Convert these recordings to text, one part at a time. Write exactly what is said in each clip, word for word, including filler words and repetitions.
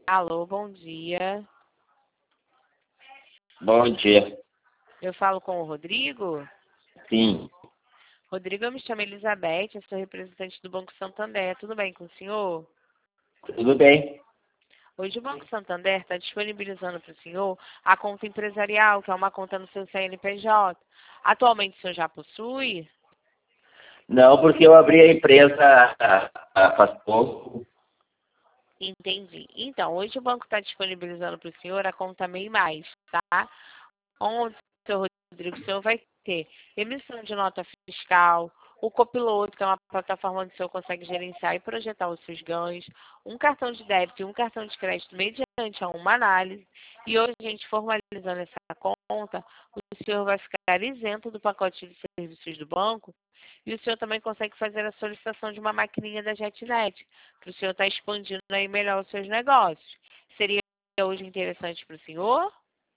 Alô, bom dia. Bom dia. Eu falo com o Rodrigo? Sim, Rodrigo, eu me chamo Elizabeth, eu sou representante do Banco Santander. Tudo bem com o senhor? tudo bem. Hoje o Banco Santander está disponibilizando para o senhor a conta empresarial, que é uma conta no seu C N P J. Atualmente o senhor já possui? Não, porque eu abri a empresa ah, ah, faz pouco. Entendi. Então, hoje o banco está disponibilizando para o senhor a conta MEI Mais, tá? Onde, seu Rodrigo, o senhor vai ter emissão de nota fiscal, o copiloto, que é uma plataforma onde o senhor consegue gerenciar e projetar os seus ganhos, um cartão de débito e um cartão de crédito mediante a uma análise. E hoje, a gente formalizando essa conta, o senhor vai ficar isento do pacote de serviços do banco e o senhor também consegue fazer a solicitação de uma maquininha da JetNet, para o senhor estar expandindo aí melhor os seus negócios. Seria hoje interessante para o senhor?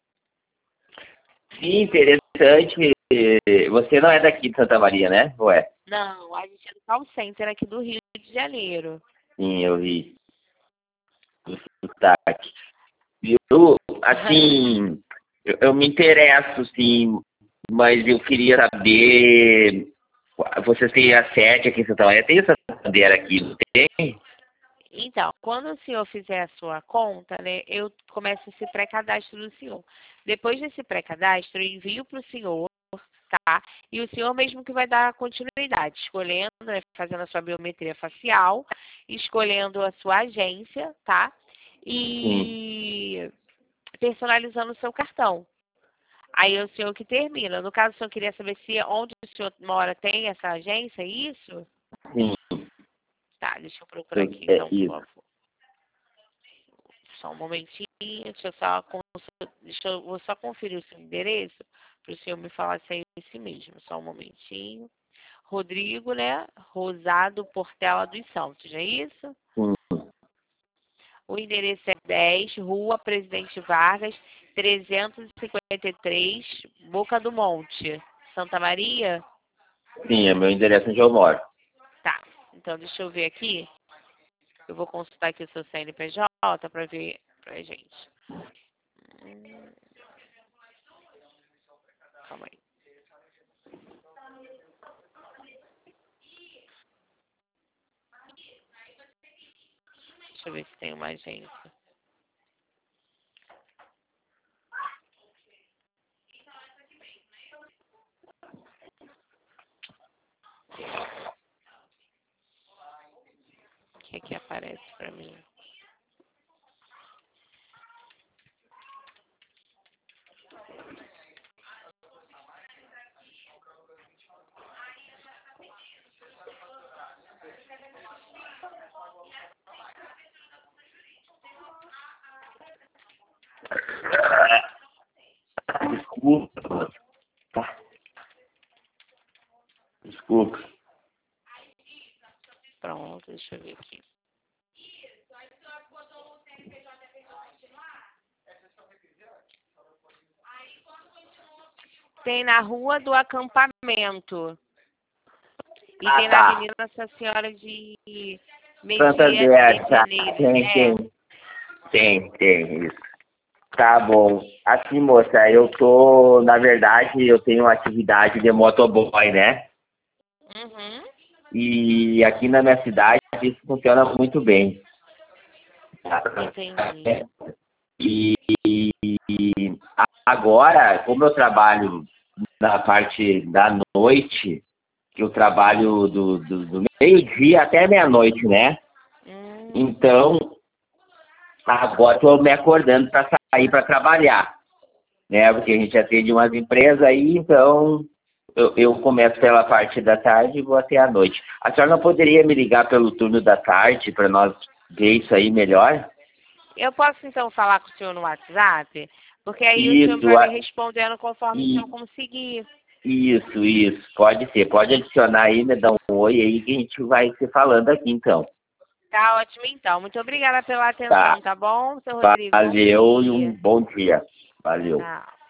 Sim, interessante. Você não é daqui de Santa Maria, né? Ou é? Não, a gente é do call center aqui do Rio de Janeiro. Sim, eu vi o sotaque. Viu? Assim, eu, eu me interesso, sim, mas eu queria saber. Vocês têm a sede aqui em Santa Maria? Tem essa bandeira aqui, não tem? Então, quando o senhor fizer a sua conta, né, eu começo esse pré-cadastro do senhor. Depois desse pré-cadastro, eu envio para o senhor, tá? E o senhor mesmo que vai dar continuidade, escolhendo, né, fazendo a sua biometria facial, escolhendo a sua agência, tá? Sim. E personalizando o seu cartão. Aí é o senhor que termina. No caso, o senhor queria saber se onde o senhor mora tem essa agência, é isso? Sim. Tá, deixa eu procurar aqui É então, por isso. favor. Só um momentinho, deixa eu só, deixa eu, vou só conferir o seu endereço para o senhor me falar se é esse mesmo. Só um momentinho. Rodrigo, né? Rosado Portela dos Santos, não é isso? Sim. O endereço é dez, Rua Presidente Vargas, trezentos e cinquenta e três, Boca do Monte, Santa Maria? Sim, é meu endereço onde eu moro. Tá, então deixa eu ver aqui. Eu vou consultar aqui o seu C N P J para ver pra gente. Hum, calma aí. Deixa eu ver se tem uma agência. O que aqui aparece para mim? Desculpa. Tá. Desculpa. Pronto, deixa eu ver aqui. Tem na Rua do Acampamento. E Ah, tem na tá. Avenida Nossa Senhora de Santander, tá. Medianeiras. Tem, É. tem. Tem, tem, isso. Tá bom. Assim, moça, eu tô, na verdade, eu tenho uma atividade de motoboy, né? Uhum. E aqui na minha cidade isso funciona muito bem. Entendi. E, e agora, como eu trabalho na parte da noite, que eu trabalho do, do, do meio-dia até meia-noite, né? Hum, Então, agora estou me acordando para sair para trabalhar, né? Porque a gente atende umas empresas aí, então eu, eu começo pela parte da tarde e vou até a noite. A senhora não poderia me ligar pelo turno da tarde para nós ver isso aí melhor? Eu posso então falar com o senhor no WhatsApp? Porque aí o senhor Isso, vai me a- respondendo conforme o e- senhor conseguir. isso, isso. Pode ser. Pode adicionar aí, me dar um oi aí que a gente vai se falando aqui, então. Tá ótimo então. Muito obrigada pela Tá. atenção, tá bom, seu Rodrigo? Bom Valeu e um dia. bom dia. Valeu. Tchau.